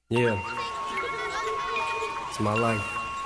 Yeah, it's my life.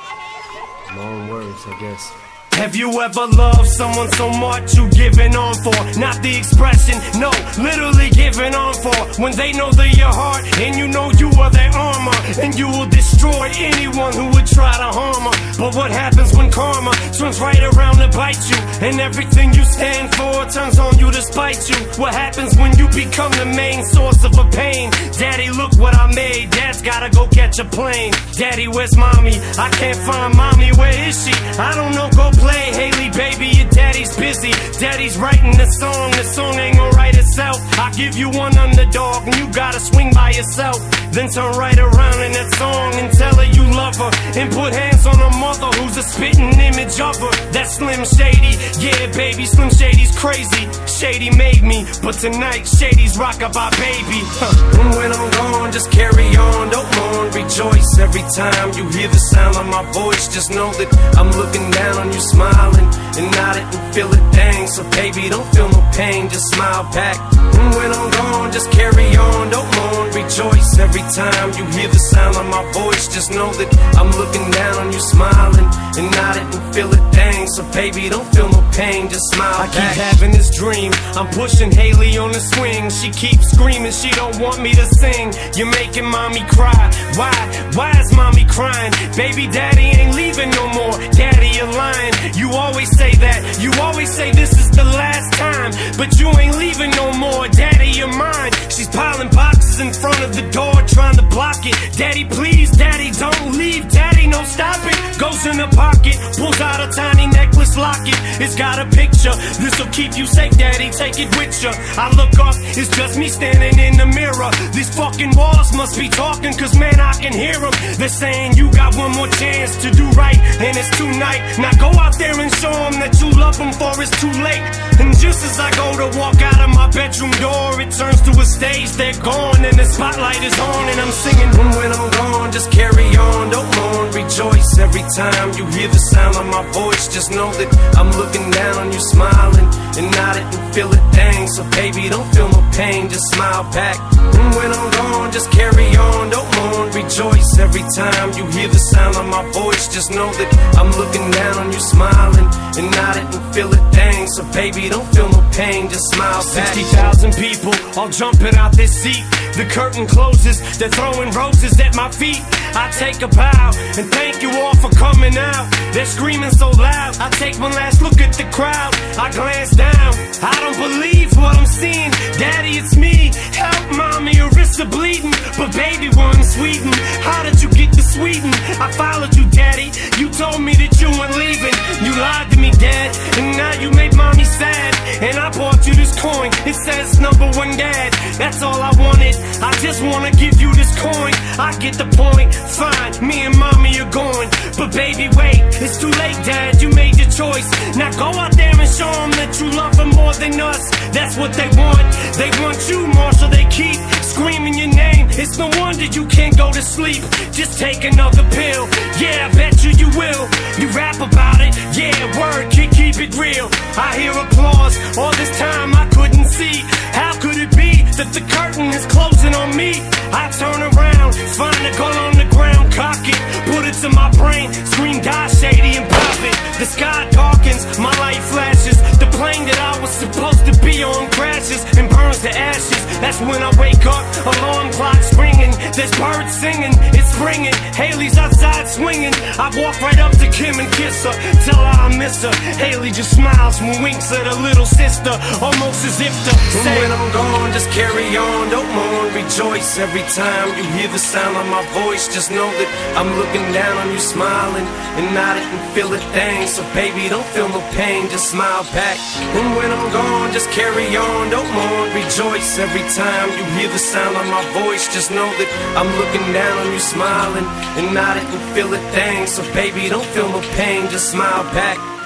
My own words, I guess. Have you ever loved someone so much you giving on for? Not the expression, no, literally giving on for. When they know they're your heart and you know you are their armor, and you will destroy anyone who would try to harm her. But what happens when karma turns right around to bite you, and everything you stand for turns on you to spite you? What happens when you become the main source of a pain? Daddy, look what I made. Dad's gotta go catch a plane. Daddy, where's mommy? I can't find mommy. Where is she? I don't know, go play. Haley, baby, your daddy's busy. Daddy's writing the song ain't gonna write itself. I give you one underdog and you gotta swing by yourself. Then turn right around in that song and tell her you love her, and put hands on her mother who's a spitting image of her. That's Slim Shady, yeah baby, Slim Shady's crazy. Shady made me, but tonight Shady's rock-a-bye baby. And when I'm gone, just carry on, don't mourn, rejoice. Every time you hear the sound of my voice, just know that I'm looking down on you, smiling and nod it and feel it, dang. So baby, don't feel no pain, just smile back. And when I'm gone, just carry on, don't mourn, rejoice. Every time you hear the sound of my voice, just know that I'm looking down on you, smiling and nod it and feel it, dang. So baby, don't feel no pain, just smile back. I keep having this dream, I'm pushing Haley on the swing. She keeps screaming, she don't want me to sing. You're making mommy cry. Why is mommy crying? Baby, daddy ain't leaving no more. Daddy, you're lying. You always say that, you always say this is the last time, but you ain't leaving no more. Daddy, you're mine. She's piling boxes in front of the door, trying to block it. Daddy, please, daddy, don't leave. Daddy, no, stop it. Goes in the pocket, pulls out a tiny necklace locket. It's got a picture, this'll keep you safe, daddy, take it with you. I look up, it's just me standing in the mirror. These fucking walls must be talking, cause man, I can hear them. They're saying you got one more chance to do right, and it's tonight. Now go out there and show them that you love them, for it's too late. And just as I go to walk out of my bedroom door, it turns to a stage, they're gone, and the spotlight is on, and I'm singing. And when I'm gone, just carry on, don't mourn, rejoice. Every time you hear the sound of my voice, just know that I'm looking down on you, smiling and nod it and feel it, dang. So baby, don't feel no pain, just smile back. And when I'm gone, just carry on, don't mourn, rejoice. Every time you hear the sound of my voice, just know that I'm looking down on you, smiling and nod it and feel it, dang. So baby, don't feel no pain, just smile back. 60,000 people all jumping out this seat. The curtain closes, they're throwing roses at my feet. I take a bow and thank you all for coming out. They're screaming so loud, I take one last look at the crowd. I glance down, I don't believe what I'm seeing. Daddy, it's me, help mommy, her wrists are bleeding. But baby, we're in Sweden, how did you get to Sweden? I followed you, daddy, you told me that you weren't leaving. You lied to me, dad, and now you made mommy sad. And I bought you this coin, it says #1 dad. That's all I wanted, I just wanna give you this coin. I get the point, fine, me and mommy are going. But baby, wait, it's too late, dad, you made your choice. Now go out there and show them that you love them more than us. That's what they want you, Marshall, they keep screaming your name. It's no wonder you can't go to sleep, just take another pill. Yeah, I bet you will, you rap about it, yeah, word, keep it real. I hear applause, all this time I couldn't see. How could it be that the curtain is closing on me? I turn around, find a gun on the ground, cock it, put it to my brain, scream die Shady and pop it. The sky darkens, my light flashes, the plane that I was supposed to be on crashes and burns to ashes. That's when I wake up, alarm clock's ringing, there's birds singing, it's springing, Haley's outside swinging. I walk right up to Kim and kiss her, tell her I miss her. Haley just smiles and winks at her little sister, almost as if to say, when I'm gone, just carry on, don't mourn, rejoice. Every time you hear the sound of my voice, just know that I'm looking down on you, smiling and nod it and feel it, dang. So baby, don't feel no pain, just smile back. And when I'm gone, just carry on, don't mourn, rejoice. Every time you hear the sound of my voice, just know that I'm looking down on you, smiling and nod it and feel it, dang. So baby, don't feel no pain, just smile back.